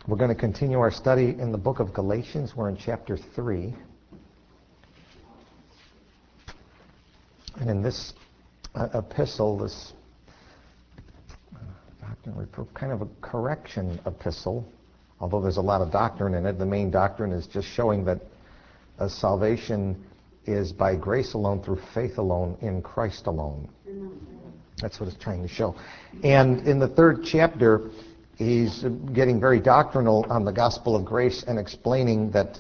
We're going to continue our study in the book of Galatians. We're in chapter 3. And in this epistle, this kind of a correction epistle, although there's a lot of doctrine in it, the main doctrine is just showing that salvation is by grace alone, through faith alone, in Christ alone. That's what it's trying to show. And in the third chapter, he's getting very doctrinal on the gospel of grace and explaining that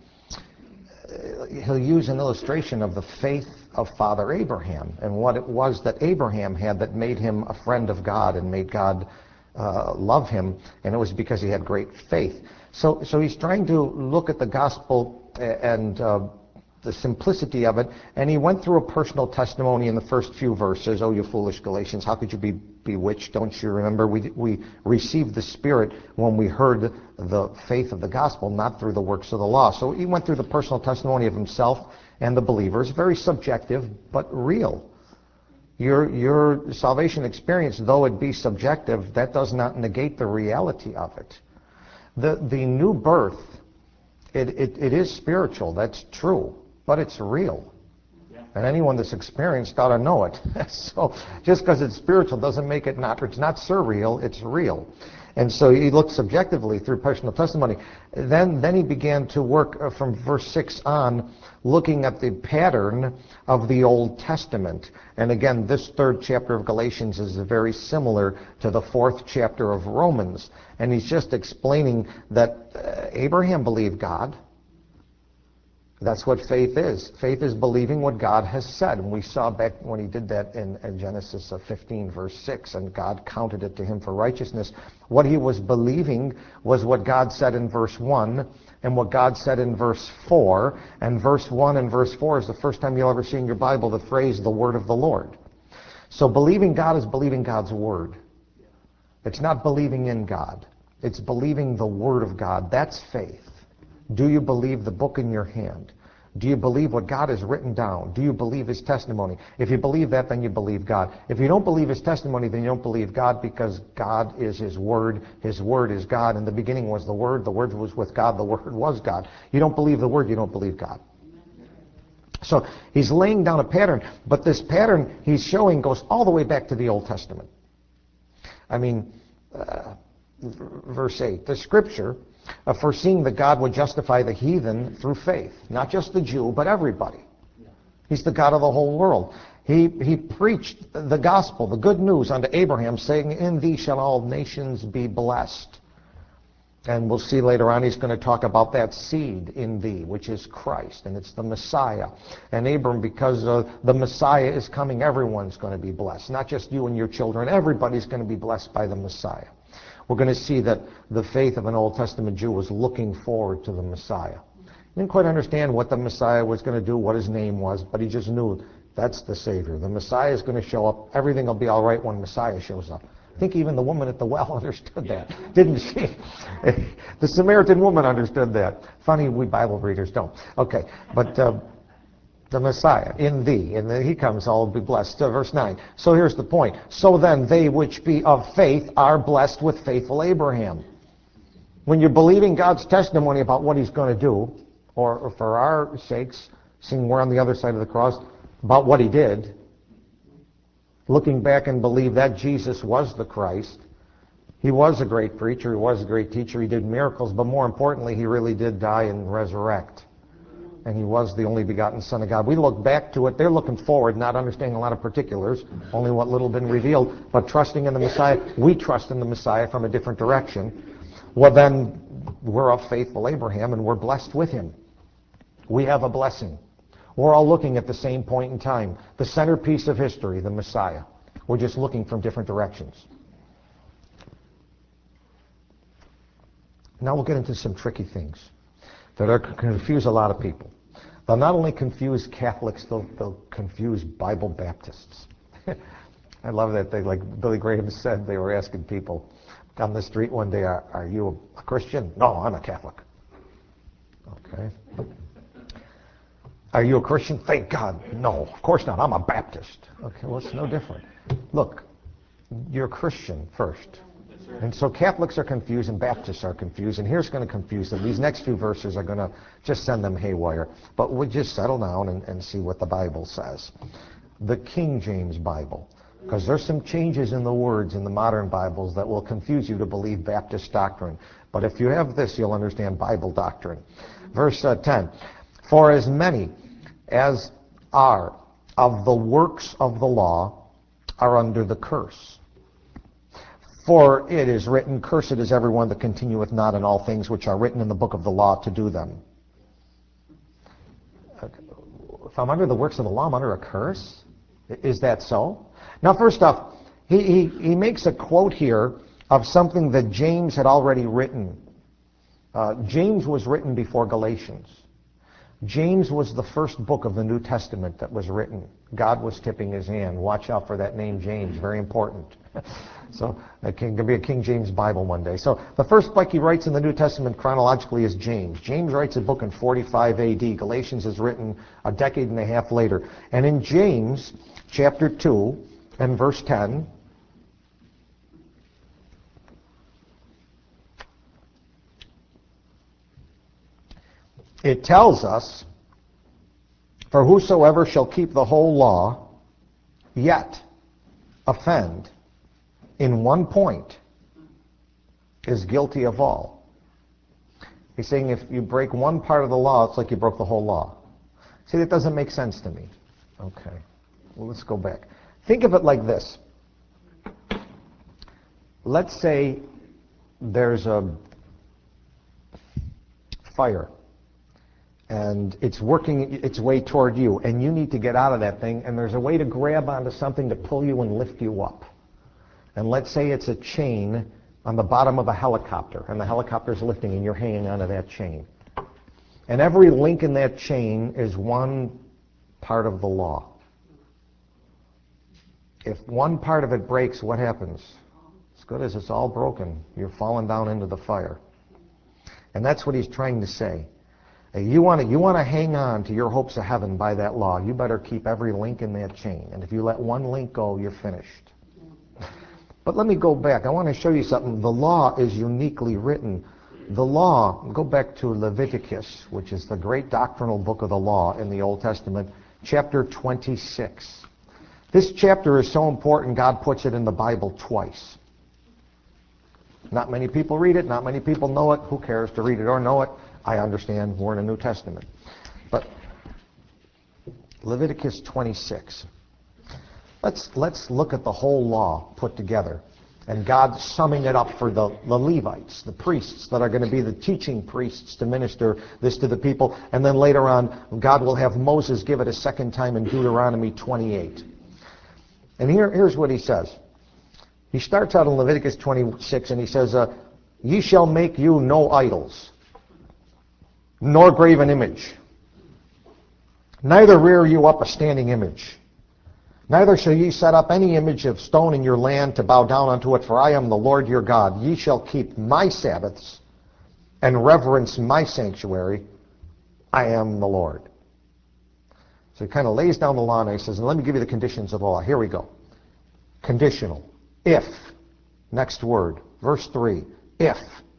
he'll use an illustration of the faith of Father Abraham and what it was that Abraham had that made him a friend of God and made God love him, and it was because he had great faith. So he's trying to look at the gospel and the simplicity of it, and he went through a personal testimony in the first few verses. Oh, you foolish Galatians, how could you be bewitched? Don't you remember? We received the Spirit when we heard the faith of the gospel, not through the works of the law. So he went through the personal testimony of himself and the believers, very subjective, but real. Your salvation experience, though it be subjective, that does not negate the reality of it. The new birth, it is spiritual, that's true, but it's real. And anyone that's experienced ought to know it. So just because it's spiritual doesn't make it not, it's not surreal, it's real. And so he looked subjectively through personal testimony. Then he began to work from verse 6 on, looking at the pattern of the Old Testament. And again, this third chapter of Galatians is very similar to the fourth chapter of Romans. And he's just explaining that Abraham believed God. That's what faith is. Faith is believing what God has said. And we saw back when he did that in Genesis 15, verse 6, and God counted it to him for righteousness. What he was believing was what God said in verse 1 and what God said in verse 4. And verse 1 and verse 4 is the first time you'll ever see in your Bible the phrase, the word of the Lord. So believing God is believing God's word. It's not believing in God. It's believing the word of God. That's faith. Do you believe the book in your hand? Do you believe what God has written down? Do you believe his testimony? If you believe that, then you believe God. If you don't believe his testimony, then you don't believe God, because God is his word. His word is God. In the beginning was the word was with God, the word was God. You don't believe the word, you don't believe God. So he's laying down a pattern, but this pattern he's showing goes all the way back to the Old Testament. I mean, verse 8, the scripture foreseeing that God would justify the heathen through faith, not just the Jew, but everybody. He's the God of the whole world. He preached the gospel, the good news unto Abraham, saying, in thee shall all nations be blessed. And we'll see later on he's going to talk about that seed in thee, which is Christ, and it's the Messiah. And Abram, because the Messiah is coming, everyone's going to be blessed, not just you and your children. Everybody's going to be blessed by the Messiah. We're going to see that the faith of an Old Testament Jew was looking forward to the Messiah. He didn't quite understand what the Messiah was going to do, what his name was, but he just knew that's the Savior. The Messiah is going to show up. Everything will be all right when Messiah shows up. I think even the woman at the well understood that, didn't she? The Samaritan woman understood that. Funny, we Bible readers don't. Okay, but the Messiah, in thee, and then he comes, all will be blessed. Verse 9. So here's the point. So then they which be of faith are blessed with faithful Abraham. When you're believing God's testimony about what he's going to do, or for our sakes, seeing we're on the other side of the cross, about what he did, looking back and believe that Jesus was the Christ. He was a great preacher, he was a great teacher, he did miracles, but more importantly, he really did die and resurrect. And he was the only begotten Son of God. We look back to it. They're looking forward, not understanding a lot of particulars, only what little been revealed, but trusting in the Messiah. We trust in the Messiah from a different direction. Well, then, we're of faithful Abraham, and we're blessed with him. We have a blessing. We're all looking at the same point in time. The centerpiece of history, the Messiah. We're just looking from different directions. Now we'll get into some tricky things that are confuse a lot of people. They'll not only confuse Catholics, they'll confuse Bible Baptists. I love that. They, like Billy Graham said, they were asking people on the street one day, are you a Christian? No, I'm a Catholic. Okay. Are you a Christian? Thank God. No, of course not. I'm a Baptist. Okay, well, it's no different. Look, you're a Christian first. And so Catholics are confused and Baptists are confused, and here's going to confuse them. These next few verses are going to just send them haywire. But we'll just settle down and see what the Bible says. The King James Bible. Because there's some changes in the words in the modern Bibles that will confuse you to believe Baptist doctrine. But if you have this, you'll understand Bible doctrine. Verse 10. For as many as are of the works of the law are under the curse. For it is written, cursed is everyone that continueth not in all things which are written in the book of the law to do them. If I'm under the works of the law, I'm under a curse? Is that so? Now, first off, he makes a quote here of something that James had already written. James was written before Galatians. James was the first book of the New Testament that was written. God was tipping his hand. Watch out for that name James, very important. So it can be a King James Bible one day. So the first book he writes in the New Testament chronologically is James. James writes a book in 45 AD. Galatians is written a decade and a half later. And in James chapter 2 and verse 10, it tells us, for whosoever shall keep the whole law, yet offend in one point, is guilty of all. He's saying if you break one part of the law, it's like you broke the whole law. See, that doesn't make sense to me. Okay, well, let's go back. Think of it like this. Let's say there's a fire, and it's working its way toward you, and you need to get out of that thing, and there's a way to grab onto something to pull you and lift you up. And let's say it's a chain on the bottom of a helicopter, and the helicopter's lifting, and you're hanging onto that chain. And every link in that chain is one part of the law. If one part of it breaks, what happens? As good as it's all broken, you're falling down into the fire. And that's what he's trying to say. You want to hang on to your hopes of heaven by that law. You better keep every link in that chain. And if you let one link go, you're finished. But let me go back. I want to show you something. The law is uniquely written. The law, go back to Leviticus, which is the great doctrinal book of the law in the Old Testament, chapter 26. This chapter is so important, God puts it in the Bible twice. Not many people read it. Not many people know it. Who cares to read it or know it? I understand we're in a New Testament. But Leviticus 26. Let's look at the whole law put together. And God summing it up for the Levites, the priests that are going to be the teaching priests to minister this to the people. And then later on, God will have Moses give it a second time in Deuteronomy 28. And here's what he says. He starts out in Leviticus 26 and he says, ye shall make you no idols, nor graven image, neither rear you up a standing image. Neither shall ye set up any image of stone in your land to bow down unto it, for I am the Lord your God. Ye shall keep my Sabbaths and reverence my sanctuary. I am the Lord. So he kind of lays down the law and he says, and let me give you the conditions of the law. Here we go. Conditional. If. Next word. Verse 3. If.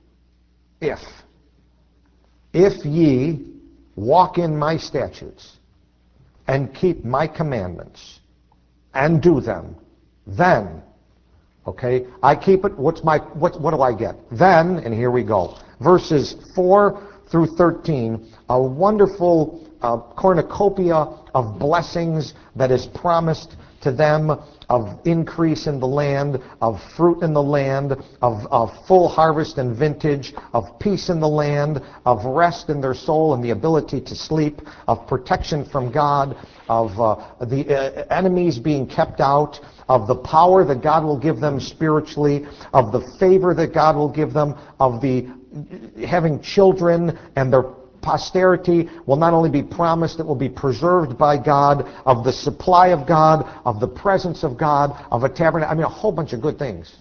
If ye walk in my statutes and keep my commandments and do them, then, okay, I keep it, what do I get? Then, and here we go, verses 4 through 13, a wonderful cornucopia of blessings that is promised to them, of increase in the land, of fruit in the land, of full harvest and vintage, of peace in the land, of rest in their soul and the ability to sleep, of protection from God, of the enemies being kept out, of the power that God will give them spiritually, of the favor that God will give them, of the having children and their posterity will not only be promised, it will be preserved by God, of the supply of God, of the presence of God, of a tabernacle. I mean, a whole bunch of good things.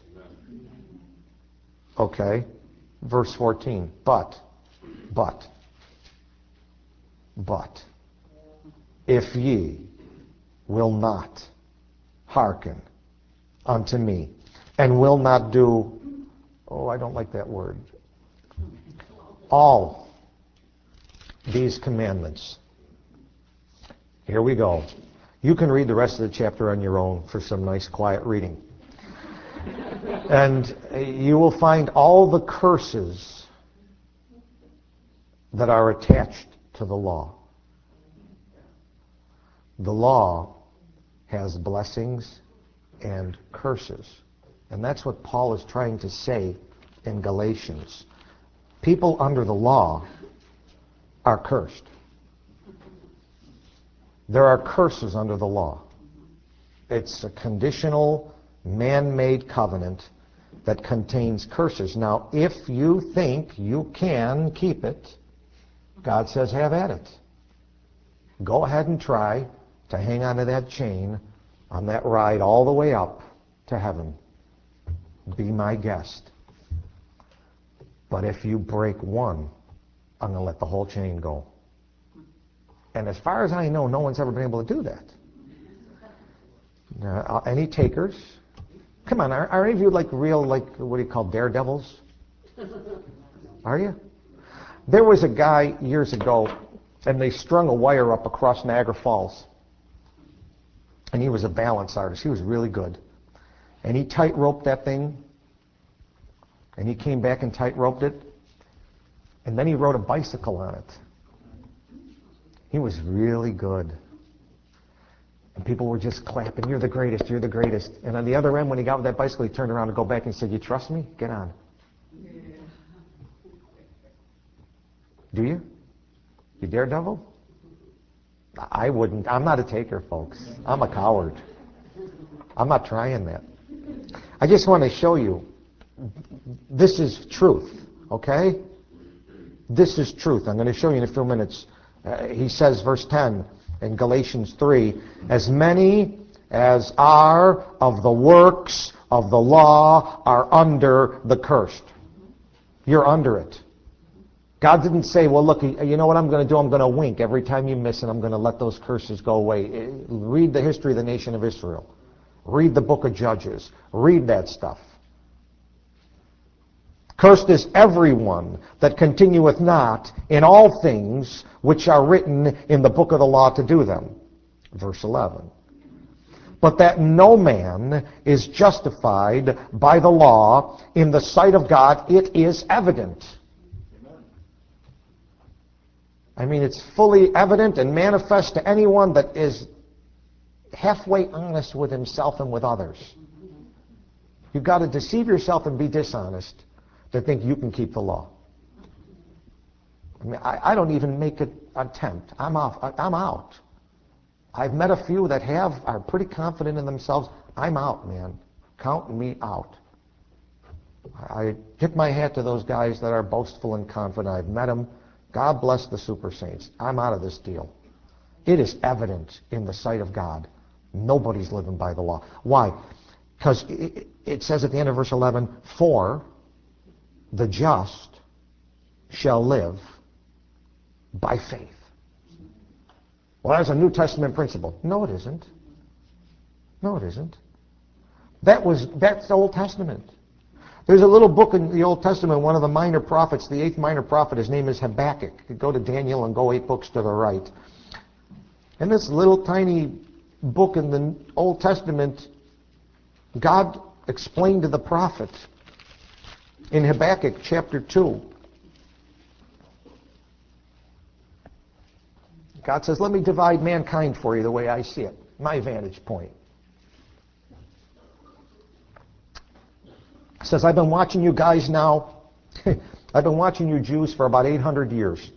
Okay, verse 14. But, if ye will not hearken unto me, and will not do I don't like that word. All these commandments. Here we go. You can read the rest of the chapter on your own for some nice quiet reading. And you will find all the curses that are attached to the law. The law has blessings and curses. And that's what Paul is trying to say in Galatians. People under the law are cursed. There are curses under the law. It's a conditional, man-made covenant that contains curses. Now, if you think you can keep it, God says have at it. Go ahead and try to hang on to that chain on that ride all the way up to heaven. Be my guest. But if you break one, I'm going to let the whole chain go. And as far as I know, no one's ever been able to do that. Any takers? Come on, are any of you like real, what do you call, daredevils? Are you? There was a guy years ago, and they strung a wire up across Niagara Falls. And he was a balance artist. He was really good. And he tight-roped that thing, and he came back and tight-roped it, and then he rode a bicycle on it. He was really good. And people were just clapping, you're the greatest, you're the greatest. And on the other end, when he got with that bicycle, he turned around to go back and said, you trust me? Get on. Yeah. Do you? You daredevil? I wouldn't. I'm not a taker, folks. I'm a coward. I'm not trying that. I just want to show you, this is truth, okay? This is truth. I'm going to show you in a few minutes. He says, verse 10 in Galatians 3, as many as are of the works of the law are under the cursed. You're under it. God didn't say, well, look, you know what I'm going to do? I'm going to wink every time you miss and I'm going to let those curses go away. Read the history of the nation of Israel. Read the book of Judges. Read that stuff. Cursed is everyone that continueth not in all things which are written in the book of the law to do them. Verse 11. But that no man is justified by the law in the sight of God, it is evident. I mean, it's fully evident and manifest to anyone that is halfway honest with himself and with others. You've got to deceive yourself and be dishonest to think you can keep the law. I mean, I don't even make an attempt. I'm out. I've met a few that are pretty confident in themselves. I'm out, man. Count me out. I tip my hat to those guys that are boastful and confident. I've met them. God bless the super saints. I'm out of this deal. It is evident in the sight of God. Nobody's living by the law. Why? Because it says at the end of verse 11, for the just shall live by faith. Well, that's a New Testament principle. No, it isn't. No, it isn't. That's the Old Testament. There's a little book in the Old Testament, one of the minor prophets, the 8th minor prophet, his name is Habakkuk. You go to Daniel and go 8 books to the right. In this little tiny book in the Old Testament, God explained to the prophet in Habakkuk chapter 2. God says, let me divide mankind for you the way I see it, my vantage point. He says, I've been watching you guys now. I've been watching you Jews for about 800 years.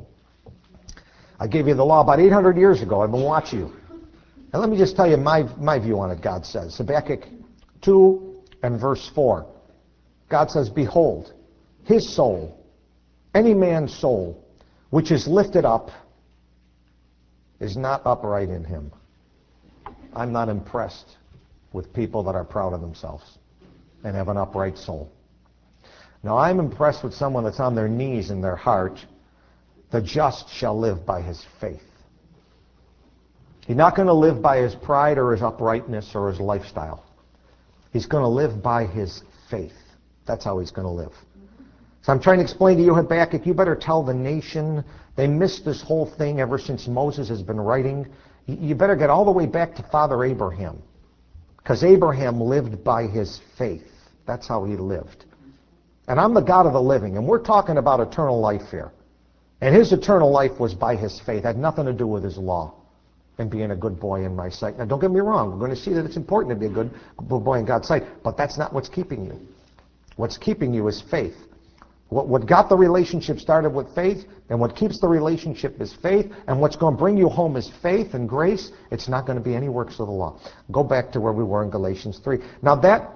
I gave you the law about 800 years ago. I've been watching you. And let me just tell you my view on it, God says. Habakkuk 2 and verse 4. God says, behold, his soul, any man's soul, which is lifted up, is not upright in him. I'm not impressed with people that are proud of themselves and have an upright soul. Now, I'm impressed with someone that's on their knees in their heart. The just shall live by his faith. He's not going to live by his pride or his uprightness or his lifestyle. He's going to live by his faith. That's how he's going to live. So I'm trying to explain to you, Habakkuk, you better tell the nation. They missed this whole thing ever since Moses has been writing. You better get all the way back to Father Abraham, because Abraham lived by his faith. That's how he lived. And I'm the God of the living, and we're talking about eternal life here. And his eternal life was by his faith. It had nothing to do with his law and being a good boy in my sight. Now, don't get me wrong. We're going to see that it's important to be a good boy in God's sight, but that's not what's keeping you. What's keeping you is faith. What got the relationship started with faith, and what keeps the relationship is faith, and what's going to bring you home is faith and grace. It's not going to be any works of the law. Go back to where we were in Galatians 3. Now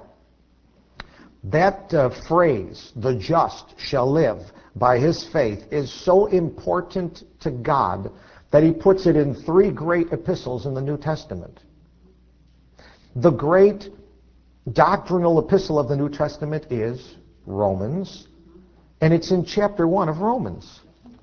that phrase, the just shall live by his faith, is so important to God that he puts it in 3 great epistles in the New Testament. The great doctrinal epistle of the New Testament is Romans, and it's in chapter 1 of Romans.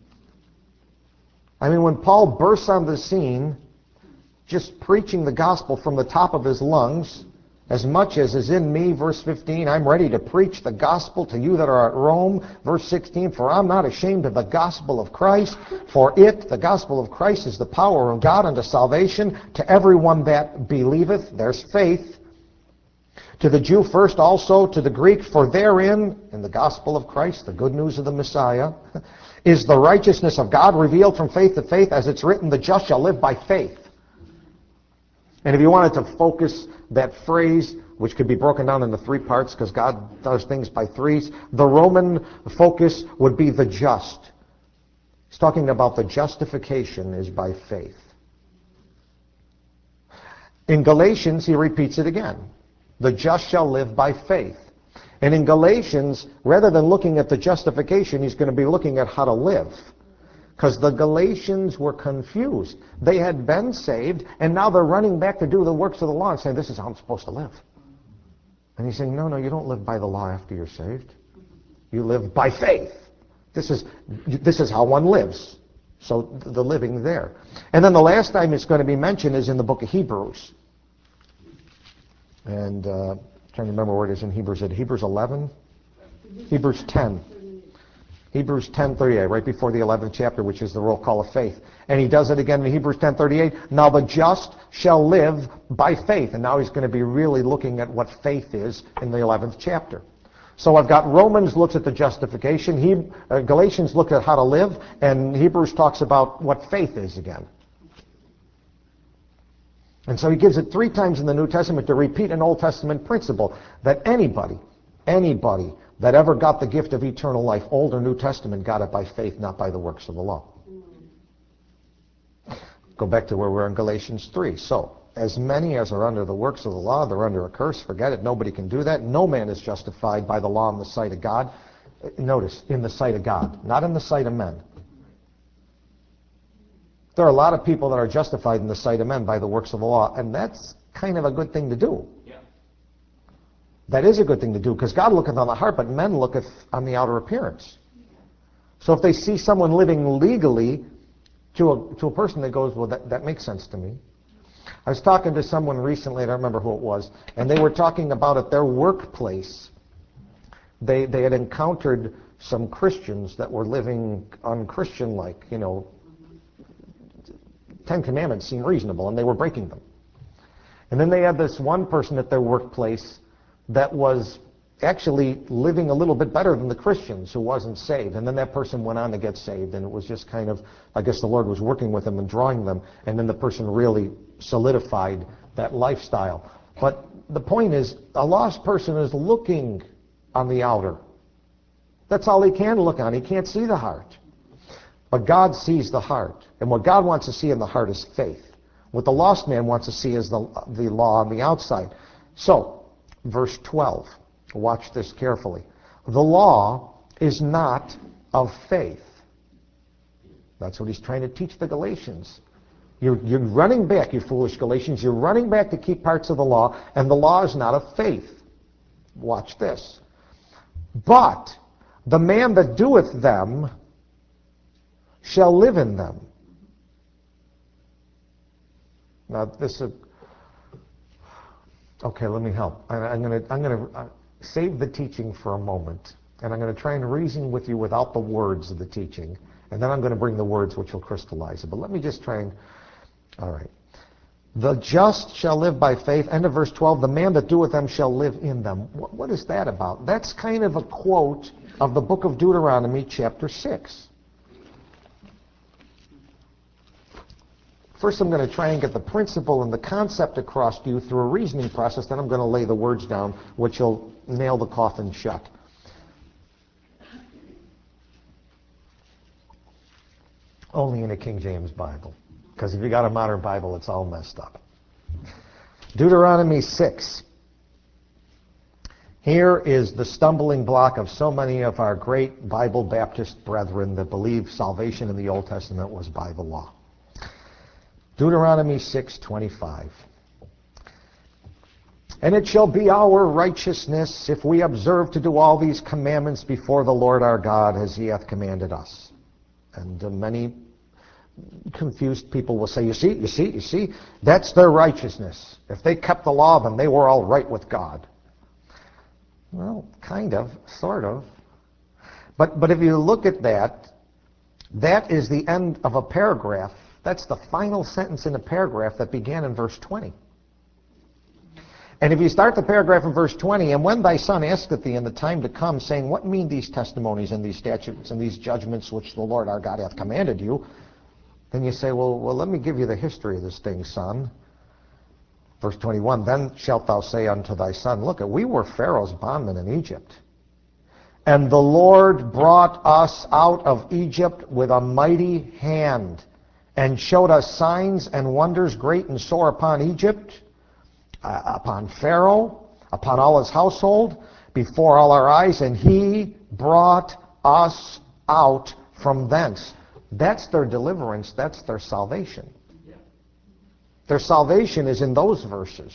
I mean, when Paul bursts on the scene, just preaching the gospel from the top of his lungs, as much as is in me, verse 15, I'm ready to preach the gospel to you that are at Rome. Verse 16, for I'm not ashamed of the gospel of Christ, for it, the gospel of Christ, is the power of God unto salvation to everyone that believeth. There's faith. To the Jew first, also to the Greek, for therein, in the gospel of Christ, the good news of the Messiah, is the righteousness of God revealed from faith to faith, as it's written, the just shall live by faith. And if you wanted to focus that phrase, which could be broken down into 3 parts, because God does things by threes, the Roman focus would be the just. He's talking about the justification is by faith. In Galatians, he repeats it again. The just shall live by faith. And in Galatians, rather than looking at the justification, he's going to be looking at how to live. Because the Galatians were confused. They had been saved, and now they're running back to do the works of the law and saying, this is how I'm supposed to live. And he's saying, no, you don't live by the law after you're saved. You live by faith. This is how one lives. So the living there. And then the last time it's going to be mentioned is in the book of Hebrews. And I'm trying to remember where it is in Hebrews. Is it Hebrews 11? Hebrews 10. Hebrews 10:38, right before the 11th chapter, which is the roll call of faith. And he does it again in Hebrews 10:38. Now the just shall live by faith. And now he's going to be really looking at what faith is in the 11th chapter. So I've got Romans looks at the justification, Galatians look at how to live, and Hebrews talks about what faith is again. And so he gives it 3 times in the New Testament to repeat an Old Testament principle, that anybody that ever got the gift of eternal life, Old or New Testament, got it by faith, not by the works of the law. Go back to where we're in Galatians 3. So, as many as are under the works of the law, they're under a curse. Forget it. Nobody can do that. No man is justified by the law in the sight of God. Notice, in the sight of God, not in the sight of men. There are a lot of people that are justified in the sight of men by the works of the law, and that's kind of a good thing to do. Yeah. That is a good thing to do, because God looketh on the heart, but men looketh on the outer appearance. So if they see someone living legally to a person that goes, well, that makes sense to me. I was talking to someone recently, I don't remember who it was, and they were talking about at their workplace, they had encountered some Christians that were living unchristian-like, 10 Commandments seem reasonable, and they were breaking them. And then they had this one person at their workplace that was actually living a little bit better than the Christians who wasn't saved. And then that person went on to get saved, and it was just kind of, I guess the Lord was working with them and drawing them, and then the person really solidified that lifestyle. But the point is, a lost person is looking on the outer. That's all he can look on. He can't see the heart. But God sees the heart. And what God wants to see in the heart is faith. What the lost man wants to see is the law on the outside. So, verse 12. Watch this carefully. The law is not of faith. That's what he's trying to teach the Galatians. You're running back, you foolish Galatians. You're running back to keep parts of the law, and the law is not of faith. Watch this. But the man that doeth them shall live in them. Now this is okay. Let me help. I'm gonna. save the teaching for a moment, and I'm going to try and reason with you without the words of the teaching, and then I'm going to bring the words which will crystallize it. But let me just try and, all right. The just shall live by faith. End of verse 12. The man that doeth them shall live in them. What is that about? That's kind of a quote of the book of Deuteronomy, chapter 6. First, I'm going to try and get the principle and the concept across to you through a reasoning process. Then I'm going to lay the words down, which will nail the coffin shut. Only in a King James Bible. Because if you got a modern Bible, it's all messed up. Deuteronomy 6. Here is the stumbling block of so many of our great Bible Baptist brethren that believe salvation in the Old Testament was by the law. Deuteronomy 6:25. And it shall be our righteousness if we observe to do all these commandments before the Lord our God as he hath commanded us. And many confused people will say, you see, that's their righteousness. If they kept the law, then they were all right with God. Well, kind of, sort of. But if you look at that, that is the end of a paragraph. That's the final sentence in a paragraph that began in verse 20. And if you start the paragraph in verse 20, and when thy son asketh thee in the time to come, saying, what mean these testimonies and these statutes and these judgments which the Lord our God hath commanded you? Then you say, well, let me give you the history of this thing, son. Verse 21, then shalt thou say unto thy son, look, we were Pharaoh's bondmen in Egypt. And the Lord brought us out of Egypt with a mighty hand, and showed us signs and wonders great and sore upon Egypt, upon Pharaoh, upon all his household, before all our eyes, and he brought us out from thence. That's their deliverance. That's their salvation. Their salvation is in those verses.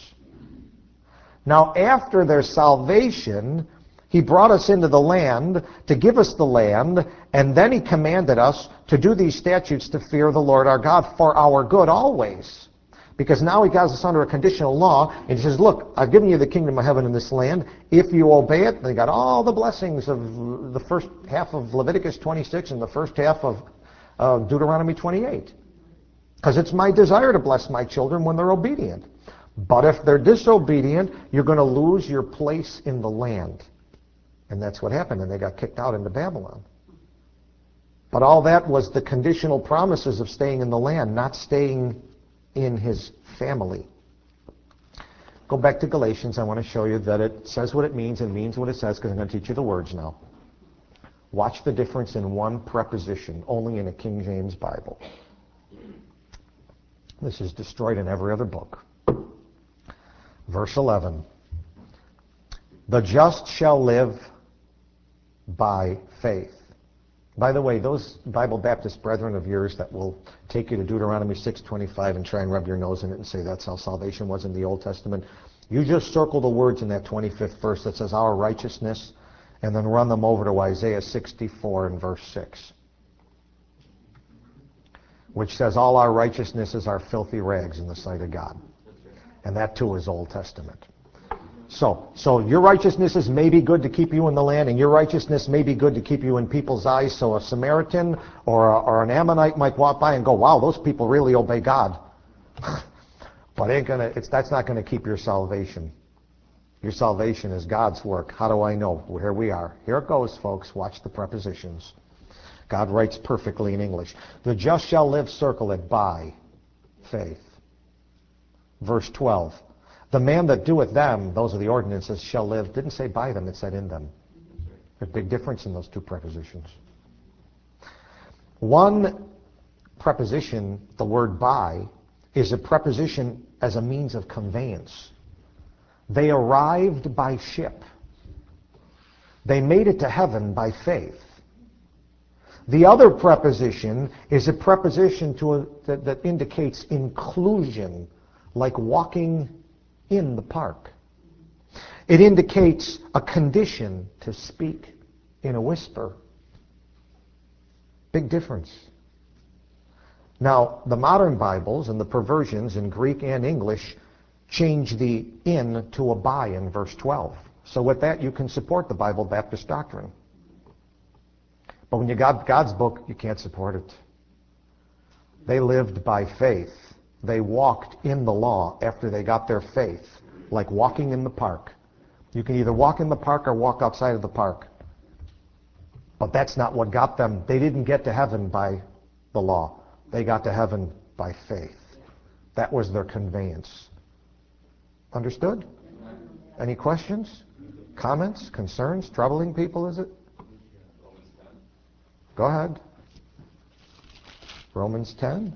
Now, after their salvation, he brought us into the land to give us the land, and then he commanded us to do these statutes to fear the Lord our God for our good always. Because now he got us under a conditional law, and he says, look, I've given you the kingdom of heaven in this land. If you obey it, they got all the blessings of the first half of Leviticus 26 and the first half of Deuteronomy 28. Because it's my desire to bless my children when they're obedient. But if they're disobedient, you're going to lose your place in the land. And that's what happened, and they got kicked out into Babylon. But all that was the conditional promises of staying in the land, not staying in his family. Go back to Galatians. I want to show you that it says what it means and means what it says, because I'm going to teach you the words now. Watch the difference in one preposition, only in a King James Bible. This is destroyed in every other book. Verse 11. The just shall live by faith. By the way, those Bible Baptist brethren of yours that will take you to Deuteronomy 6:25 and try and rub your nose in it and say that's how salvation was in the Old Testament, you just circle the words in that 25th verse that says our righteousness, and then run them over to Isaiah 64 and verse 6, which says all our righteousness is our filthy rags in the sight of God. And that too is Old Testament. So your righteousness may be good to keep you in the land, and your righteousness may be good to keep you in people's eyes. So a Samaritan or an Ammonite might walk by and go, wow, those people really obey God. But that's not going to keep your salvation. Your salvation is God's work. How do I know? Well, here we are. Here it goes, folks. Watch the prepositions. God writes perfectly in English. The just shall live, circle it, by faith. Verse 12. The man that doeth them, those are the ordinances, shall live. Didn't say by them, it said in them. There's a big difference in those two prepositions. One preposition, the word by, is a preposition as a means of conveyance. They arrived by ship. They made it to heaven by faith. The other preposition is a preposition that indicates inclusion, like walking in the park. It indicates a condition to speak in a whisper. Big difference. Now, the modern Bibles and the perversions in Greek and English change the in to a by in verse 12. So with that, you can support the Bible Baptist doctrine. But when you got God's book, you can't support it. They lived by faith. They walked in the law after they got their faith, like walking in the park. You can either walk in the park or walk outside of the park. But that's not what got them. They didn't get to heaven by the law. They got to heaven by faith. That was their conveyance. Understood? Any questions? Comments? Concerns? Troubling people, is it? Go ahead. Romans 10.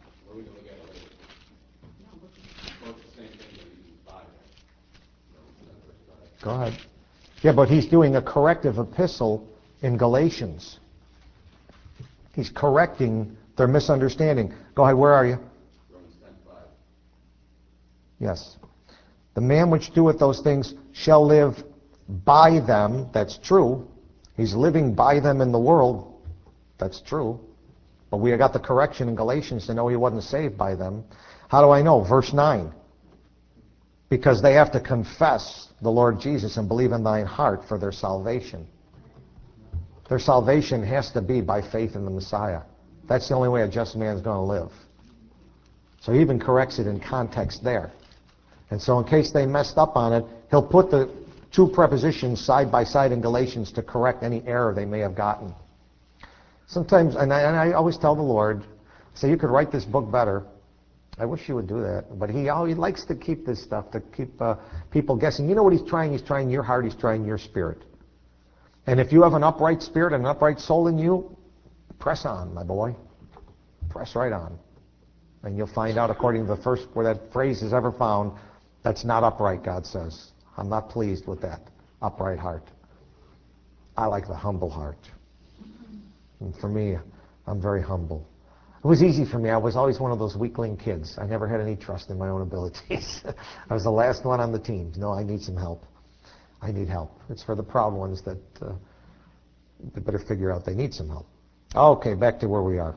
Go ahead. Yeah, but he's doing a corrective epistle in Galatians. He's correcting their misunderstanding. Go ahead, where are you? Romans 10:5. Yes. The man which doeth those things shall live by them. That's true. He's living by them in the world. That's true. But we got the correction in Galatians to know he wasn't saved by them. How do I know? Verse 9. Because they have to confess the Lord Jesus and believe in thine heart for their salvation. Their salvation has to be by faith in the Messiah. That's the only way a just man's going to live. So he even corrects it in context there. And so in case they messed up on it, he'll put the two prepositions side by side in Galatians to correct any error they may have gotten. Sometimes, and I always tell the Lord, say, you could write this book better. I wish you would do that. But he likes to keep this stuff, to keep people guessing. You know what he's trying? He's trying your heart. He's trying your spirit. And if you have an upright spirit and an upright soul in you, press on, my boy. Press right on. And you'll find out, according to the first where that phrase is ever found, that's not upright, God says. I'm not pleased with that upright heart. I like the humble heart. And for me, I'm very humble. It was easy for me. I was always one of those weakling kids. I never had any trust in my own abilities. I was the last one on the team. No, I need some help. I need help. It's for the proud ones that they better figure out they need some help. Okay, back to where we are.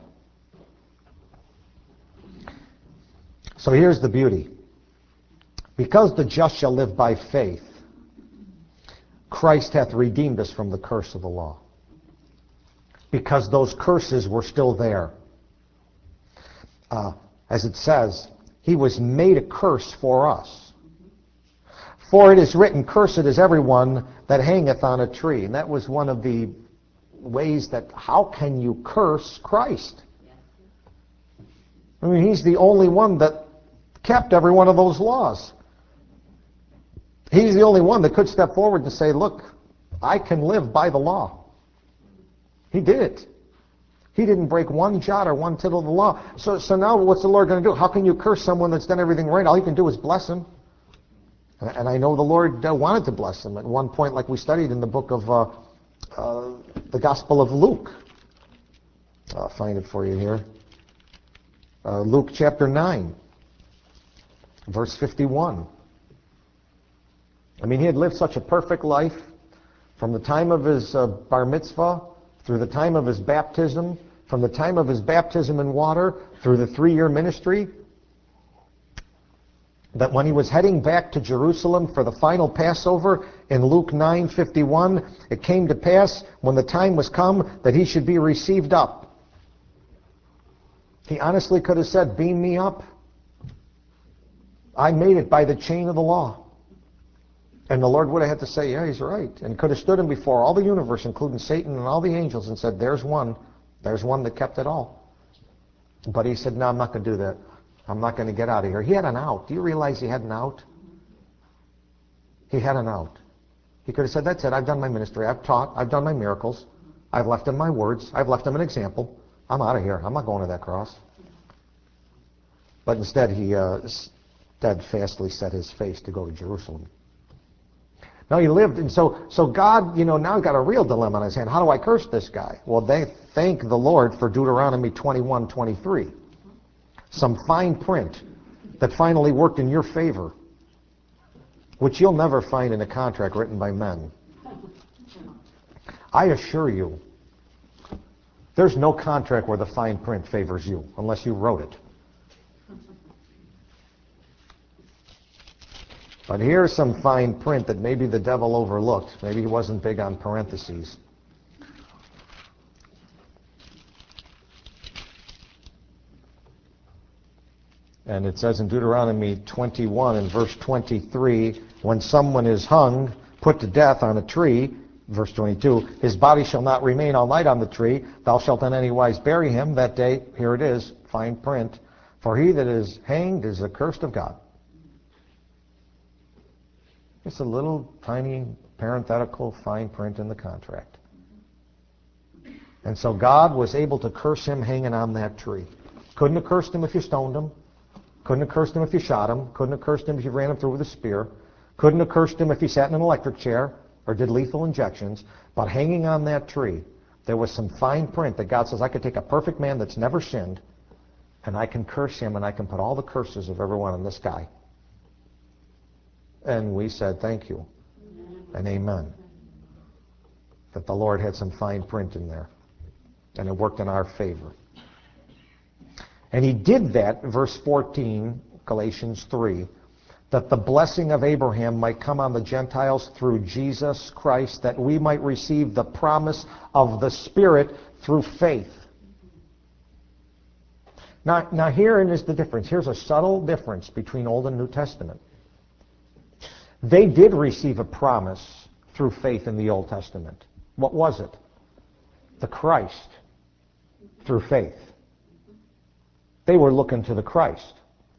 So here's the beauty. Because the just shall live by faith, Christ hath redeemed us from the curse of the law. Because those curses were still there. As it says, he was made a curse for us. For it is written, cursed is everyone that hangeth on a tree. And that was one of the ways that, how can you curse Christ? I mean, he's the only one that kept every one of those laws. He's the only one that could step forward and say, look, I can live by the law. He did it. He didn't break one jot or one tittle of the law. So now what's the Lord going to do? How can you curse someone that's done everything right? All you can do is bless him. And I know the Lord wanted to bless him at one point, like we studied in the book of the Gospel of Luke. I'll find it for you here. Luke chapter 9, verse 51. I mean, he had lived such a perfect life from the time of his bar mitzvah through the time of his baptism, from the time of his baptism in water through the 3-year ministry, that when he was heading back to Jerusalem for the final Passover in Luke 9:51, it came to pass when the time was come that he should be received up. He honestly could have said, beam me up. I made it by the chain of the law. And the Lord would have had to say, yeah, he's right. And could have stood him before all the universe, including Satan and all the angels, and said, there's one that kept it all. But he said, no, I'm not going to do that. I'm not going to get out of here. He had an out. Do you realize he had an out? He had an out. He could have said, that's it. I've done my ministry. I've taught. I've done my miracles. I've left him my words. I've left him an example. I'm out of here. I'm not going to that cross. But instead, he steadfastly set his face to go to Jerusalem. Now he lived, and so God, now got a real dilemma on his hand. How do I curse this guy? Well, they thank the Lord for Deuteronomy 21:23. Some fine print that finally worked in your favor, which you'll never find in a contract written by men. I assure you, there's no contract where the fine print favors you, unless you wrote it. But here's some fine print that maybe the devil overlooked. Maybe he wasn't big on parentheses. And it says in Deuteronomy 21 and verse 23, when someone is hung, put to death on a tree, verse 22, his body shall not remain all night on the tree. Thou shalt in any wise bury him that day. Here it is, fine print. For he that is hanged is accursed of God. It's a little tiny parenthetical fine print in the contract. And so God was able to curse him hanging on that tree. Couldn't have cursed him if you stoned him. Couldn't have cursed him if you shot him. Couldn't have cursed him if you ran him through with a spear. Couldn't have cursed him if he sat in an electric chair or did lethal injections. But hanging on that tree, there was some fine print that God says, I could take a perfect man that's never sinned, and I can curse him, and I can put all the curses of everyone in this guy. And we said, thank you, and amen. That the Lord had some fine print in there, and it worked in our favor. And he did that, verse 14, Galatians 3, that the blessing of Abraham might come on the Gentiles through Jesus Christ, that we might receive the promise of the Spirit through faith. Now herein is the difference. Here's a subtle difference between Old and New Testament. They did receive a promise through faith in the Old Testament. What was it? The Christ through faith. They were looking to the Christ.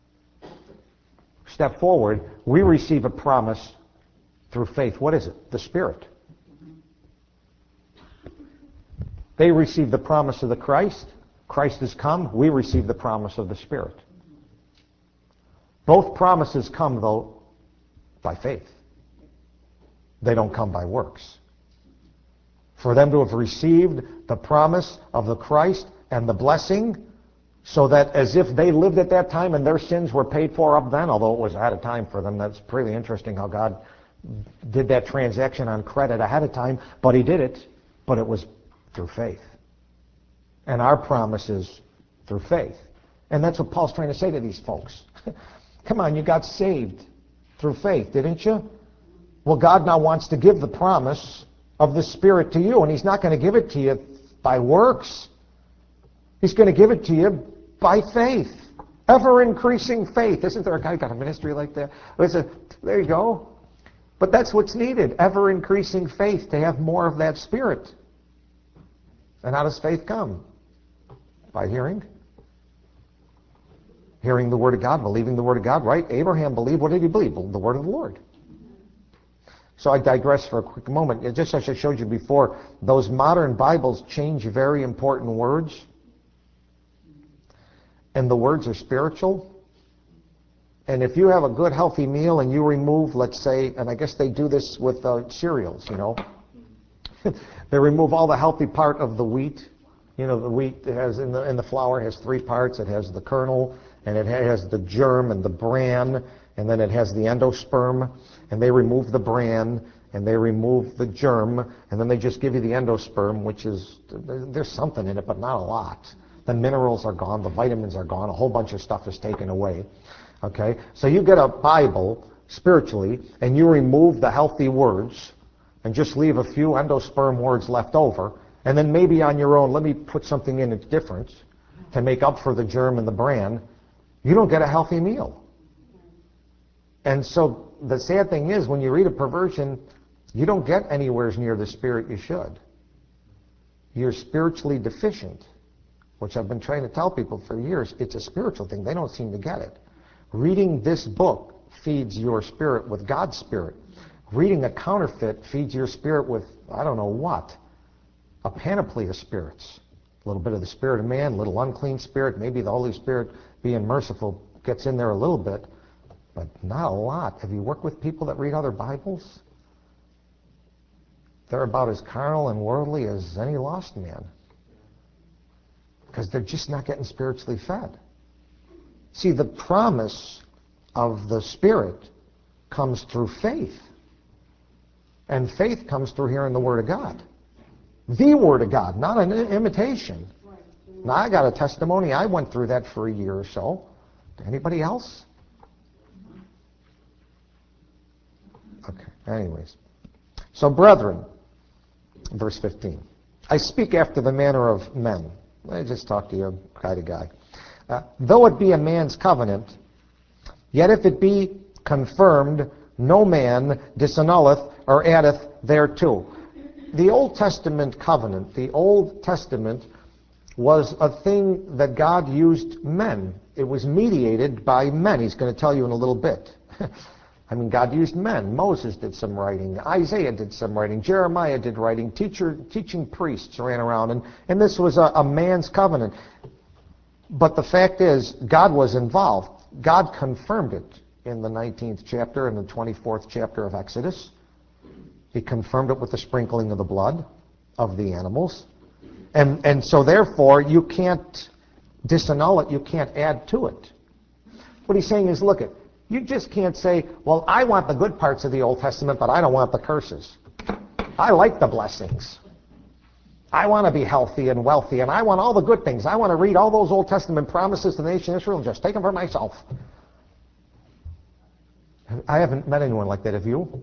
Step forward, we receive a promise through faith. What is it? The Spirit. They receive the promise of the Christ. Christ has come. We receive the promise of the Spirit. Both promises come, though, by faith. They don't come by works. For them to have received the promise of the Christ and the blessing, so that as if they lived at that time and their sins were paid for up then, although it was ahead of time for them. That's pretty interesting how God did that transaction on credit ahead of time, but he did it, but it was through faith. And our promise is through faith. And that's what Paul's trying to say to these folks. Come on, you got saved through faith, didn't you? Well, God now wants to give the promise of the Spirit to you, and he's not going to give it to you by works. He's going to give it to you by faith. Ever-increasing faith. Isn't there a guy who got a ministry like that? There you go. But that's what's needed. Ever-increasing faith to have more of that Spirit. And how does faith come? By hearing. Hearing the Word of God, believing the Word of God, right? Abraham believed. What did he believe? The Word of the Lord. So I digress for a quick moment. Just as I showed you before, those modern Bibles change very important words. And the words are spiritual. And if you have a good, healthy meal and you remove, let's say, and I guess they do this with cereals, you know. They remove all the healthy part of the wheat. You know, the wheat has in the flour has three parts. It has the kernel, and it has the germ and the bran, and then it has the endosperm. And they remove the bran, and they remove the germ, and then they just give you the endosperm, which is, there's something in it, but not a lot. The minerals are gone, the vitamins are gone, a whole bunch of stuff is taken away. Okay? So you get a Bible, spiritually, and you remove the healthy words, and just leave a few endosperm words left over, and then maybe on your own, let me put something in that's different to make up for the germ and the bran. You don't get a healthy meal. And so the sad thing is, when you read a perversion, you don't get anywhere near the Spirit you should. You're spiritually deficient, which I've been trying to tell people for years. It's a spiritual thing. They don't seem to get it. Reading this book feeds your spirit with God's Spirit. Reading a counterfeit feeds your spirit with, I don't know what, a panoply of spirits. A little bit of the spirit of man, a little unclean spirit, maybe the Holy Spirit being merciful gets in there a little bit, but not a lot. Have you worked with people that read other Bibles? They're about as carnal and worldly as any lost man, because they're just not getting spiritually fed. See, the promise of the Spirit comes through faith. And faith comes through hearing the Word of God. The Word of God, not an imitation. Now, I got a testimony. I went through that for a year or so. Anybody else? Okay, anyways. So, brethren, verse 15. I speak after the manner of men. I just talk to you guy to guy. Though it be a man's covenant, yet if it be confirmed, no man disannulleth or addeth thereto. The Old Testament covenant, the Old Testament was a thing that God used men. It was mediated by men. He's going to tell you in a little bit. I mean, God used men. Moses did some writing. Isaiah did some writing. Jeremiah did writing. Teaching priests ran around. And this was a man's covenant. But the fact is, God was involved. God confirmed it in the 19th chapter and the 24th chapter of Exodus. He confirmed it with the sprinkling of the blood of the animals. And so therefore, you can't disannul it. You can't add to it. What he's saying is, look, you just can't say, well, I want the good parts of the Old Testament, but I don't want the curses. I like the blessings. I want to be healthy and wealthy, and I want all the good things. I want to read all those Old Testament promises to the nation of Israel and just take them for myself. I haven't met anyone like that. Have you?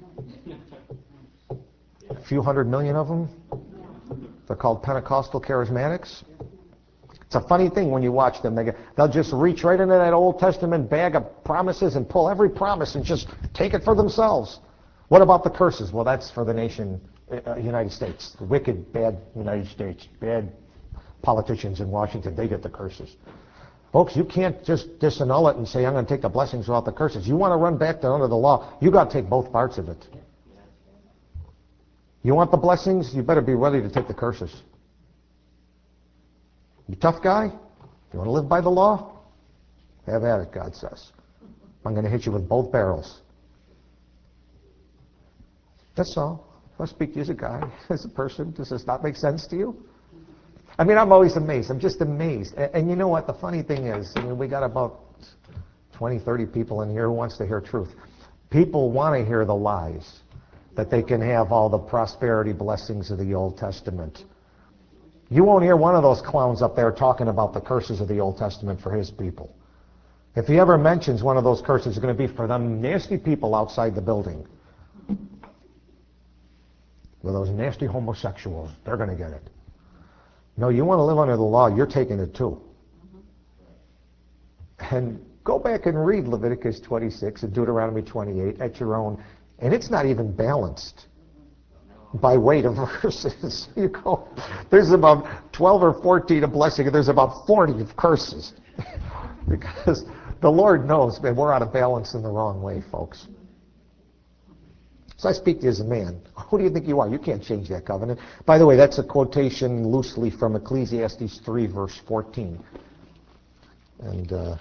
A few 100 million of them. They're called Pentecostal charismatics. It's a funny thing when you watch them. They'll just reach right into that Old Testament bag of promises and pull every promise and just take it for themselves. What about the curses? Well, that's for the nation, United States. The wicked, bad United States, bad politicians in Washington, they get the curses. Folks, you can't just disannul it and say, I'm going to take the blessings without the curses. You want to run back to under the law, you got to take both parts of it. You want the blessings? You better be ready to take the curses. You tough guy? You want to live by the law? Have at it, God says. I'm going to hit you with both barrels. That's all. I'll speak to you as a guy, as a person. Does this not make sense to you? I mean, I'm always amazed. I'm just amazed. And you know what? The funny thing is, I mean, we got about 20, 30 people in here who wants to hear truth. People want to hear the lies, that they can have all the prosperity blessings of the Old Testament. You won't hear one of those clowns up there talking about the curses of the Old Testament for his people. If he ever mentions one of those curses, it's going to be for them nasty people outside the building. Well, those nasty homosexuals, they're going to get it. No, you want to live under the law, you're taking it too. And go back and read Leviticus 26 and Deuteronomy 28 at your own, and it's not even balanced by weight of verses. You go, there's about 12 or 14 of blessing, and there's about 40 of curses. Because the Lord knows, man, we're out of balance in the wrong way, folks. So I speak to you as a man. Who do you think you are? You can't change that covenant. By the way, that's a quotation loosely from Ecclesiastes 3, verse 14. And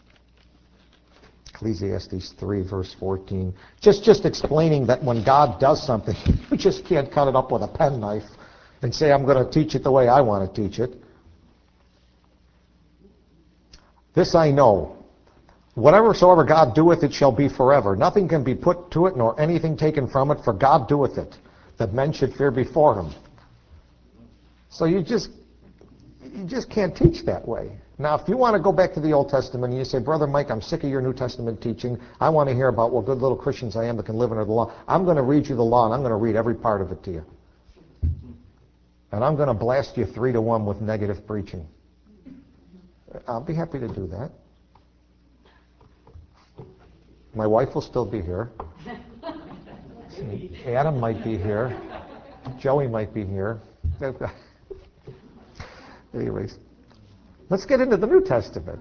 Ecclesiastes 3, verse 14. Just explaining that when God does something, you just can't cut it up with a penknife and say, I'm going to teach it the way I want to teach it. This I know. Whatever soever God doeth, it shall be forever. Nothing can be put to it, nor anything taken from it, for God doeth it, that men should fear before him. So you just can't teach that way. Now, if you want to go back to the Old Testament and you say, Brother Mike, I'm sick of your New Testament teaching. I want to hear about what good little Christians I am that can live under the law. I'm going to read you the law, and I'm going to read every part of it to you. And I'm going to blast you 3-1 with negative preaching. I'll be happy to do that. My wife will still be here. Adam might be here. Joey might be here. Anyways, let's get into the New Testament.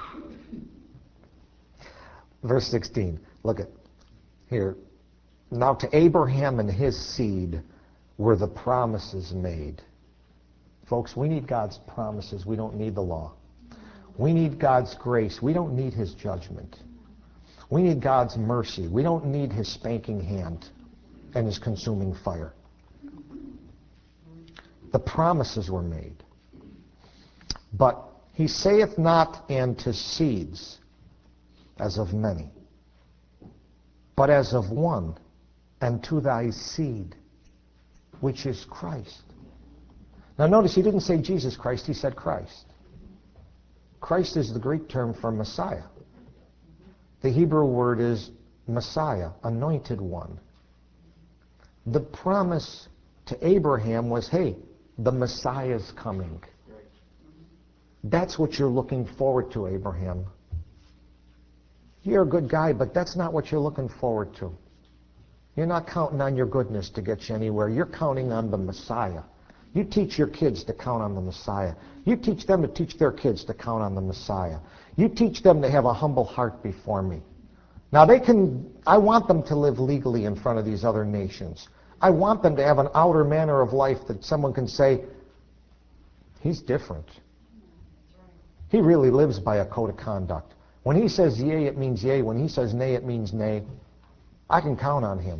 Verse 16. Look at here. Now to Abraham and his seed were the promises made. Folks, we need God's promises. We don't need the law. We need God's grace. We don't need his judgment. We need God's mercy. We don't need his spanking hand and his consuming fire. The promises were made. But he saith not, and to seeds, as of many, but as of one, and to thy seed, which is Christ. Now notice he didn't say Jesus Christ, he said Christ. Christ is the Greek term for Messiah. The Hebrew word is Messiah, anointed one. The promise to Abraham was, hey, the Messiah's coming. That's what you're looking forward to, Abraham. You're a good guy, but that's not what you're looking forward to. You're not counting on your goodness to get you anywhere. You're counting on the Messiah. You teach your kids to count on the Messiah. You teach them to teach their kids to count on the Messiah. You teach them to have a humble heart before me. Now I want them to live legally in front of these other nations. I want them to have an outer manner of life that someone can say, he's different. He really lives by a code of conduct. When he says yea, it means yea. When he says nay, it means nay. I can count on him.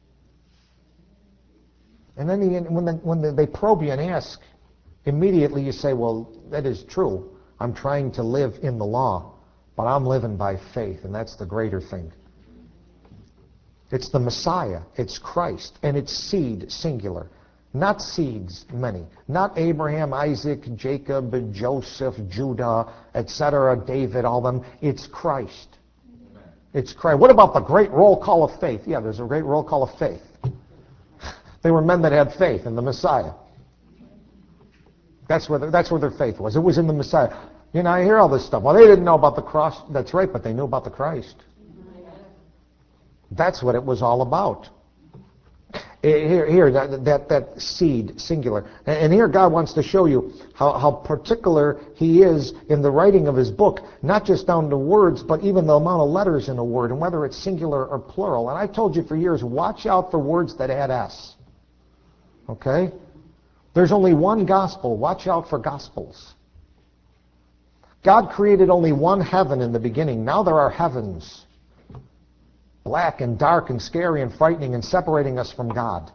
And then when they probe you and ask, immediately you say, well, that is true. I'm trying to live in the law, but I'm living by faith, and that's the greater thing. It's the Messiah, it's Christ, and it's seed, singular. Not seeds, many. Not Abraham, Isaac, Jacob, Joseph, Judah, etc., David, all them. It's Christ. Amen. It's Christ. What about the great roll call of faith? Yeah, there's a great roll call of faith. They were men that had faith in the Messiah. That's where their faith was. It was in the Messiah. You know, I hear all this stuff. Well, they didn't know about the cross. That's right, but they knew about the Christ. That's what it was all about. Here, that seed, singular. And here God wants to show you how particular he is in the writing of his book, not just down to words, but even the amount of letters in a word, and whether it's singular or plural. And I told you for years, watch out for words that add S. Okay? There's only one gospel. Watch out for gospels. God created only one heaven in the beginning. Now there are heavens. Black and dark and scary and frightening and separating us from God.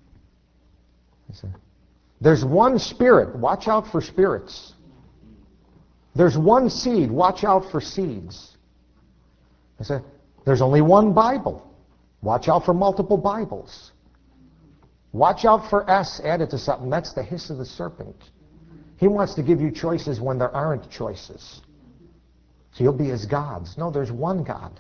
There's one spirit. Watch out for spirits. There's one seed. Watch out for seeds. There's only one Bible. Watch out for multiple Bibles. Watch out for S added to something. That's the hiss of the serpent. He wants to give you choices when there aren't choices. So you'll be as gods. No, there's one God.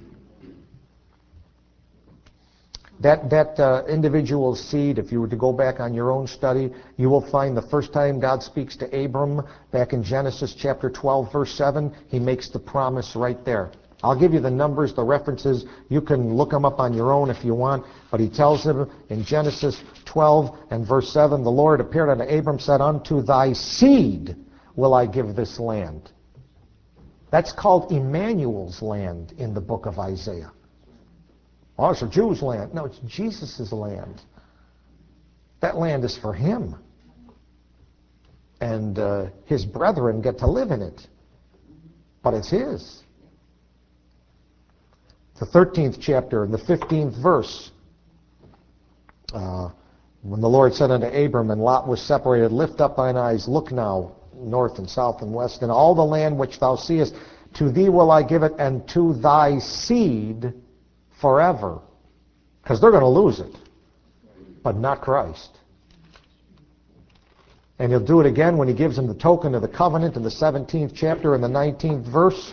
That individual seed, if you were to go back on your own study, you will find the first time God speaks to Abram, back in Genesis chapter 12, verse 7, he makes the promise right there. I'll give you the numbers, the references. You can look them up on your own if you want. But he tells him in Genesis 12 and verse 7, the Lord appeared unto Abram, said, unto thy seed will I give this land. That's called Emmanuel's land in the book of Isaiah. Oh, it's a Jew's land. No, it's Jesus' land. That land is for him. And his brethren get to live in it. But it's his. The 13th chapter, the 15th verse. When the Lord said unto Abram, and Lot was separated, lift up thine eyes, look now, north and south and west, and all the land which thou seest, to thee will I give it, and to thy seed forever. Because they're going to lose it, but not Christ. And he'll do it again when he gives them the token of the covenant in the 17th chapter and the 19th verse.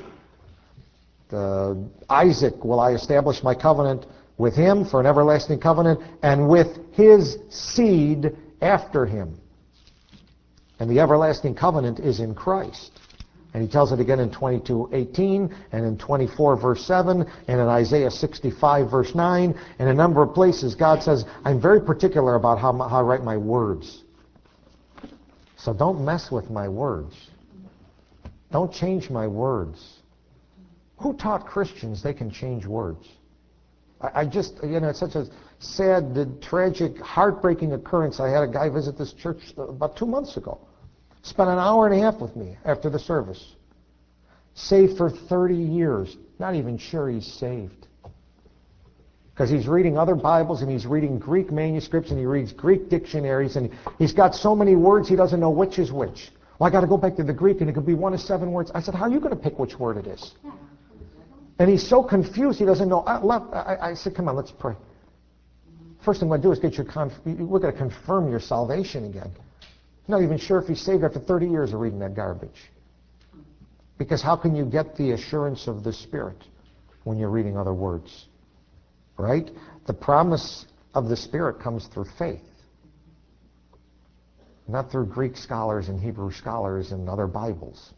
Isaac will I establish my covenant with him for an everlasting covenant, and with his seed after him. And the everlasting covenant is in Christ. And he tells it again in 22:18 and in 24 verse 7 and in Isaiah 65 verse 9 and a number of places God says, I'm very particular about how I write my words. So don't mess with my words. Don't change my words. Who taught Christians they can change words? I just, it's such a sad, tragic, heartbreaking occurrence. I had a guy visit this church about 2 months ago. Spent an hour and a half with me after the service. Saved for 30 years. Not even sure he's saved. Because he's reading other Bibles and he's reading Greek manuscripts and he reads Greek dictionaries and he's got so many words he doesn't know which is which. Well, I got to go back to the Greek and it could be one of 7 words. I said, how are you going to pick which word it is? And he's so confused he doesn't know. I said, come on, let's pray. First thing we're going to do is we're going to confirm your salvation again. Not even sure if he's saved after 30 years of reading that garbage. Because how can you get the assurance of the Spirit when you're reading other words? right? The promise of the Spirit comes through faith, not through Greek scholars and Hebrew scholars and other Bibles.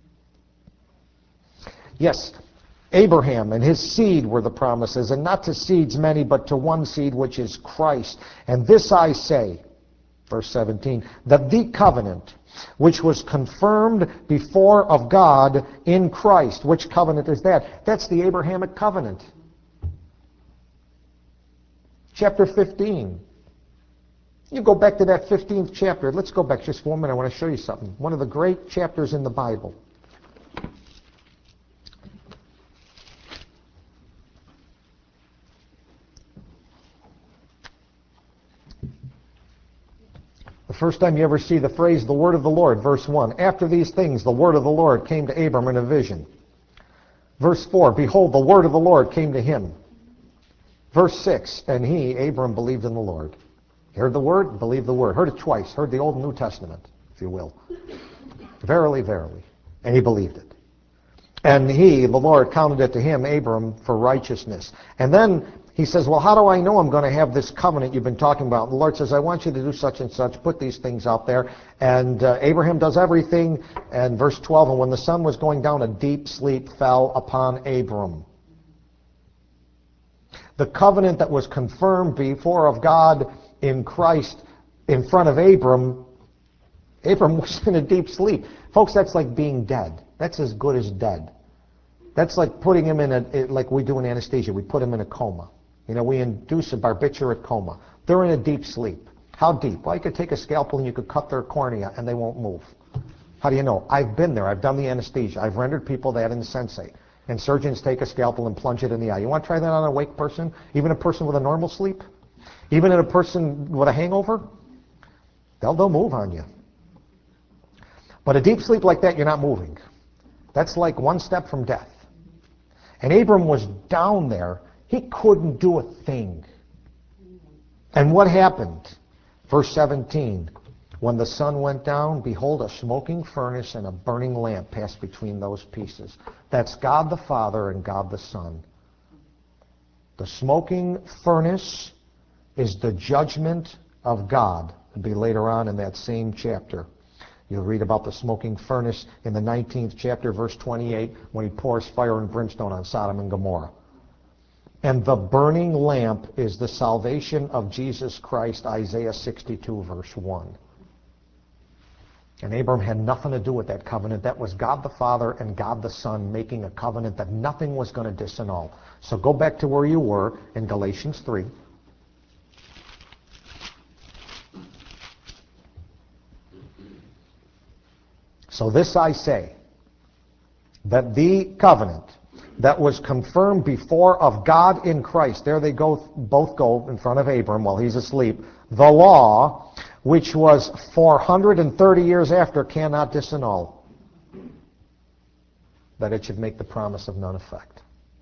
Yes, Abraham and his seed were the promises, and not to seeds many, but to one seed, which is Christ. And this I say, verse 17, that the covenant which was confirmed before of God in Christ. Which covenant is that? That's the Abrahamic covenant. Chapter 15. You go back to that 15th chapter. Let's go back just for a minute. I want to show you something. One of the great chapters in the Bible. The first time you ever see the phrase, the word of the Lord, verse 1. After these things, the word of the Lord came to Abram in a vision. Verse 4, behold, the word of the Lord came to him. Verse 6, and he, Abram, believed in the Lord. Heard the word, believed the word. Heard it twice. Heard the Old and New Testament, if you will. Verily, verily. And he believed it. And he, the Lord, counted it to him, Abram, for righteousness. And then he says, well, how do I know I'm going to have this covenant you've been talking about? And the Lord says, I want you to do such and such, put these things out there. And Abraham does everything. And verse 12, and when the sun was going down, a deep sleep fell upon Abram. The covenant that was confirmed before of God in Christ in front of Abram was in a deep sleep. Folks, that's like being dead. That's as good as dead. That's like putting him like we do in anesthesia. We put him in a coma. We induce a barbiturate coma. They're in a deep sleep. How deep? Well, you could take a scalpel and you could cut their cornea and they won't move. How do you know? I've been there. I've done the anesthesia. I've rendered people that insensate. And surgeons take a scalpel and plunge it in the eye. You want to try that on an awake person? Even a person with a normal sleep? Even in a person with a hangover? They'll move on you. But a deep sleep like that, you're not moving. That's like one step from death. And Abram was down there. He couldn't do a thing. And what happened? Verse 17, when the sun went down, behold, a smoking furnace and a burning lamp passed between those pieces. That's God the Father and God the Son. The smoking furnace is the judgment of God. It'll be later on in that same chapter. You'll read about the smoking furnace in the 19th chapter, verse 28, when he pours fire and brimstone on Sodom and Gomorrah. And the burning lamp is the salvation of Jesus Christ, Isaiah 62, verse 1. And Abram had nothing to do with that covenant. That was God the Father and God the Son making a covenant that nothing was going to disannul. So go back to where you were in Galatians 3. So this I say, that the covenant that was confirmed before of God in Christ, there they both go in front of Abram while he's asleep, the law, which was 430 years after, cannot disannul, that it should make the promise of none effect.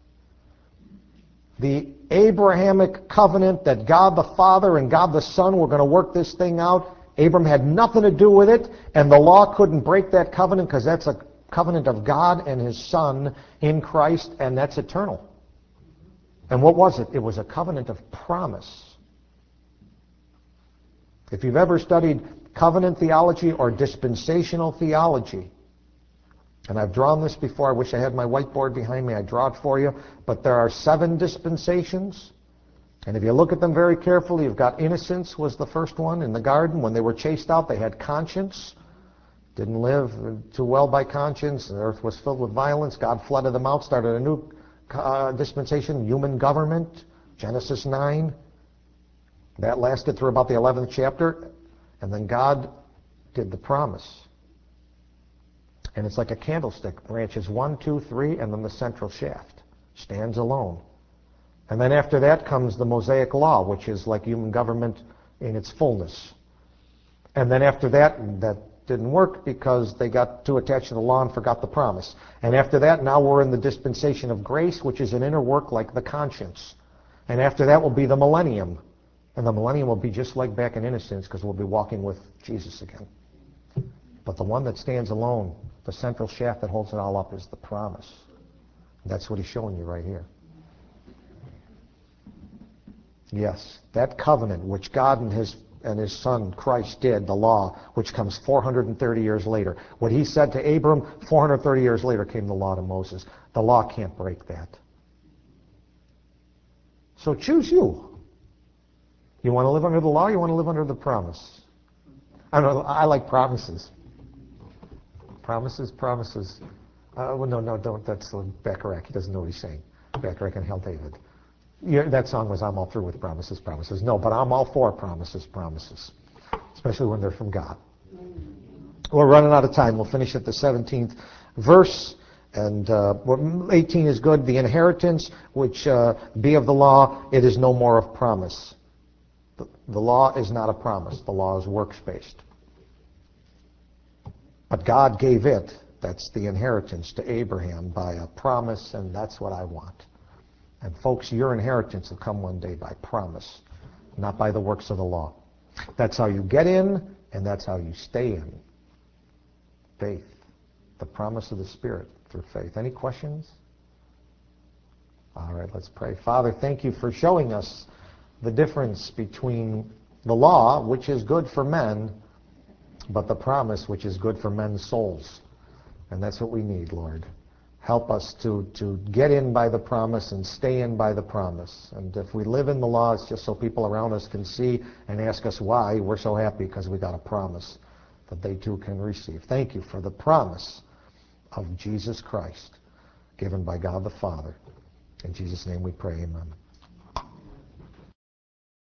The Abrahamic covenant that God the Father and God the Son were going to work this thing out, Abram had nothing to do with it, and the law couldn't break that covenant because that's a covenant of God and His Son in Christ, and that's eternal. And what was it? It was a covenant of promise. If you've ever studied covenant theology or dispensational theology, and I've drawn this before, I wish I had my whiteboard behind me, I'd draw it for you, but there are 7 dispensations. And if you look at them very carefully, you've got innocence was the first one in the garden. When they were chased out, they had conscience. Didn't live too well by conscience. The earth was filled with violence. God flooded them out, started a new dispensation, human government, Genesis 9. That lasted through about the 11th chapter. And then God did the promise. And it's like a candlestick. Branches 1, 2, 3, and then the central shaft. Stands alone. And then after that comes the Mosaic Law, which is like human government in its fullness. And then after that didn't work because they got too attached to the law and forgot the promise. And after that, now we're in the dispensation of grace, which is an inner work like the conscience. And after that will be the millennium. And the millennium will be just like back in innocence because we'll be walking with Jesus again. But the one that stands alone, the central shaft that holds it all up, is the promise. That's what he's showing you right here. Yes, that covenant which God and his son Christ did, the law, which comes 430 years later. What he said to Abram, 430 years later came the law to Moses. The law can't break that. So choose you. You want to live under the law, or you want to live under the promise? I like promises. Promises. Well, no, don't. That's Bacharach. He doesn't know what he's saying. Bacharach and Hell David. Yeah, that song was I'm all through with promises. No, but I'm all for promises. Especially when they're from God. We're running out of time. We'll finish at the 17th verse. And 18 is good. The inheritance, which be of the law, it is no more of promise. The law is not a promise. The law is works-based. But God gave it, that's the inheritance, to Abraham by a promise, and that's what I want. And folks, your inheritance will come one day by promise, not by the works of the law. That's how you get in, and that's how you stay in. Faith. The promise of the Spirit through faith. Any questions? All right, let's pray. Father, thank you for showing us the difference between the law, which is good for men, but the promise, which is good for men's souls. And that's what we need, Lord. Help us to get in by the promise and stay in by the promise. And if we live in the law, it's just so people around us can see and ask us why. We're so happy because we got a promise that they too can receive. Thank you for the promise of Jesus Christ given by God the Father. In Jesus' name we pray, amen.